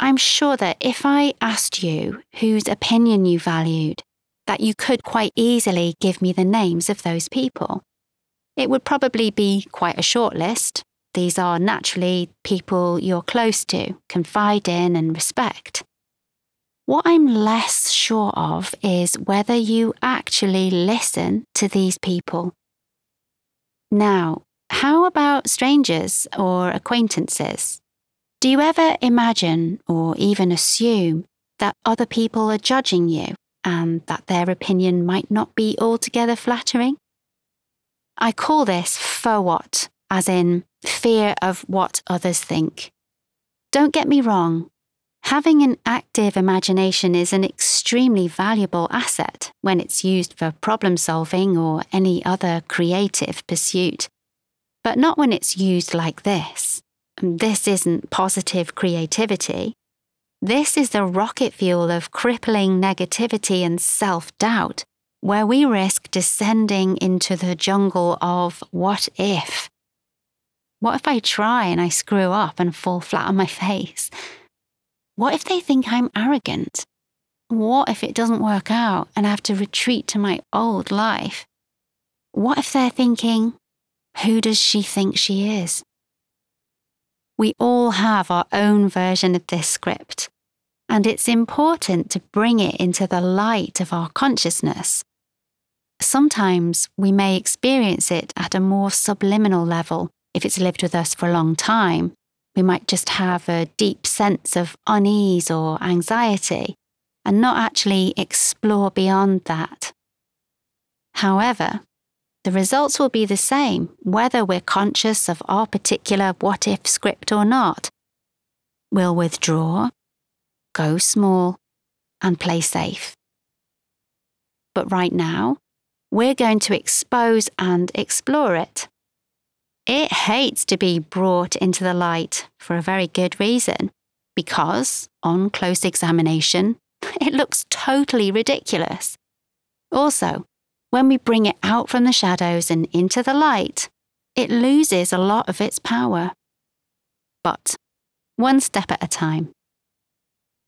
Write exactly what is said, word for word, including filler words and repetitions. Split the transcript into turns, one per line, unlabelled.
I'm sure that if I asked you whose opinion you valued, that you could quite easily give me the names of those people. It would probably be quite a short list. These are naturally people you're close to, confide in and respect. What I'm less sure of is whether you actually listen to these people. Now, how about strangers or acquaintances? Do you ever imagine or even assume that other people are judging you and that their opinion might not be altogether flattering? I call this FOWOT, as in fear of what others think. Don't get me wrong. Having an active imagination is an extremely valuable asset when it's used for problem solving or any other creative pursuit. But not when it's used like this. This isn't positive creativity. This is the rocket fuel of crippling negativity and self-doubt, where we risk descending into the jungle of what if. What if I try and I screw up and fall flat on my face? What if they think I'm arrogant? What if it doesn't work out and I have to retreat to my old life? What if they're thinking, who does she think she is? We all have our own version of this script, and it's important to bring it into the light of our consciousness. Sometimes we may experience it at a more subliminal level if it's lived with us for a long time. We might just have a deep sense of unease or anxiety and not actually explore beyond that. However, the results will be the same whether we're conscious of our particular what-if script or not. We'll withdraw, go small, and play safe. But right now, we're going to expose and explore it. It hates to be brought into the light for a very good reason, because, on close examination, it looks totally ridiculous. Also, when we bring it out from the shadows and into the light, it loses a lot of its power. But one step at a time.